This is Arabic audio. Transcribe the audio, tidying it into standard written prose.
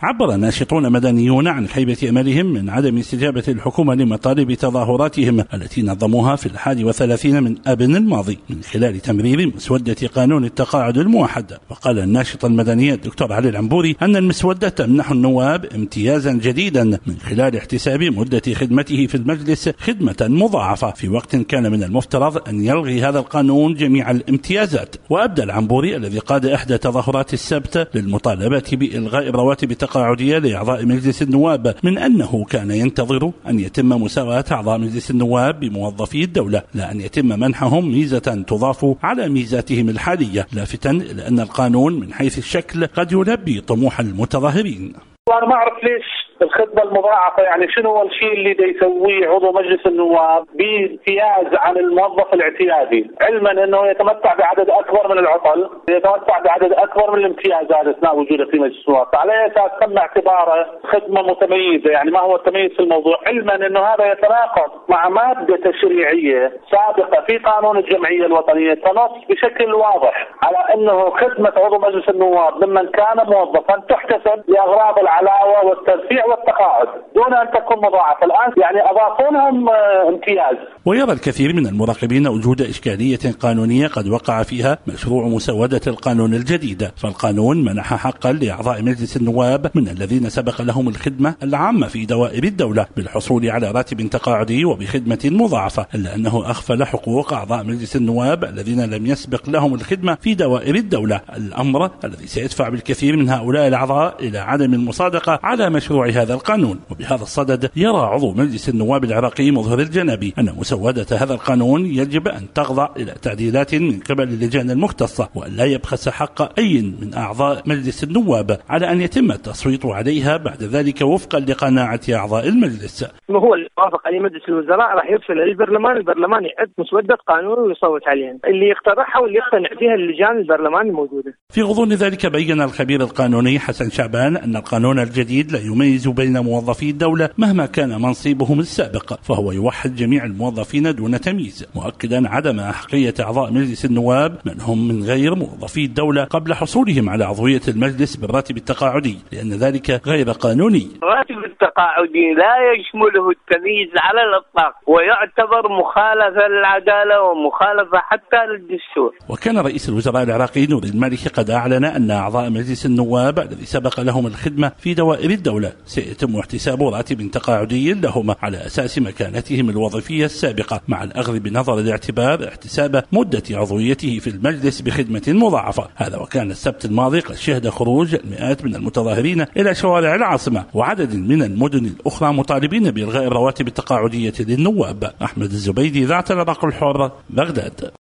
عبر ناشطون مدنيون عن خيبة أملهم من عدم استجابة الحكومة لمطالب تظاهراتهم التي نظموها في 31 من آبان الماضي من خلال تمرير مسودة قانون التقاعد الموحد. وقال الناشط المدني الدكتور علي العنبوري أن المسودة تمنح النواب امتيازا جديدا من خلال احتساب مدة خدمته في المجلس خدمة مضاعفة، في وقت كان من المفترض أن يلغي هذا القانون جميع الامتيازات. وأبدى العنبوري الذي قاد إحدى تظاهرات السبت للمطالبة بإلغاء الرواتب التقاعدية لأعضاء مجلس النواب من أنه كان ينتظر أن يتم مساواة أعضاء مجلس النواب بموظفي الدولة، لا أن يتم منحهم ميزة تضاف على ميزاتهم الحالية، لافتا إلى أن القانون من حيث الشكل قد يلبي طموح المتظاهرين. أنا ما أعرف ليش الخدمة المضاعفة، يعني شنو هو الشيء اللي يسويه عضو مجلس النواب بامتياز عن الموظف الاعتيادي، علما انه يتمتع بعدد اكبر من العطل، يتمتع بعدد اكبر من الامتيازات اثناء وجوده في مجلس النواب، فعلى اساس تم اعتباره خدمة متميزة. يعني ما هو التمييز في الموضوع، علما انه هذا يتناقض مع مادة تشريعية سابقة في قانون الجمعية الوطنية تنص بشكل واضح على انه خدمة عضو مجلس النواب ممن كان موظفا تحتسب لاغراض العلاوة والترفيع والتقاعد دون أن تكون مضاعفة. الآن يعني أضافونهم امتياز. ويرى الكثير من المراقبين وجود إشكالية قانونية قد وقع فيها مشروع مسودة القانون الجديد، فالقانون منح حقا لأعضاء مجلس النواب من الذين سبق لهم الخدمة العامة في دوائر الدولة بالحصول على راتب تقاعدي وبخدمة مضاعفة، إلا أنه أغفل حقوق أعضاء مجلس النواب الذين لم يسبق لهم الخدمة في دوائر الدولة، الأمر الذي سيدفع بالكثير من هؤلاء الأعضاء إلى عدم المصادقة على مشروع هذا القانون. وبهذا الصدد يرى عضو مجلس النواب العراقي مظهر الجنبي أن مسودة هذا القانون يجب أن تخضع إلى تعديلات من قبل اللجان المختصة، وأن لا يبخس حق أي من أعضاء مجلس النواب على أن يتم التصويت عليها بعد ذلك وفقا لقناعة أعضاء المجلس. هو اللي وافق عليه مجلس الوزراء راح يرسل للبرلمان، البرلمان يعد مسودة قانون ويصوت عليها، اللي يقترحها واللي يقتنع فيها اللجان البرلمان الموجودة. في غضون ذلك بين الخبير القانوني حسن شعبان أن القانون الجديد لا يميز بين موظفي الدولة مهما كان منصبهم السابق، فهو يوحد جميع الموظفين دون تمييز، مؤكدا عدم أحقية أعضاء مجلس النواب من هم من غير موظفي الدولة قبل حصولهم على عضوية المجلس بالراتب التقاعدي، لأن ذلك غير قانوني. الراتب التقاعدي لا يشمله التمييز على الإطلاق، ويعتبر مخالفة للعدالة ومخالفة حتى للدستور. وكان رئيس الوزراء العراقي نور المالكي قد أعلن أن أعضاء مجلس النواب الذي سبق لهم الخدمة في دوائر الدولة سيتم احتساب راتب تقاعدي لهم على أساس مكانتهم الوظيفية السابقة، مع الأخذ بنظر الاعتبار احتساب مدة عضويته في المجلس بخدمة مضاعفة. هذا وكان السبت الماضي قد شهد خروج المئات من المتظاهرين إلى شوارع العاصمة وعدد من المدن الأخرى مطالبين بإلغاء الرواتب التقاعدية للنواب. أحمد الزبيدي، إذاعة العراق الحر، بغداد.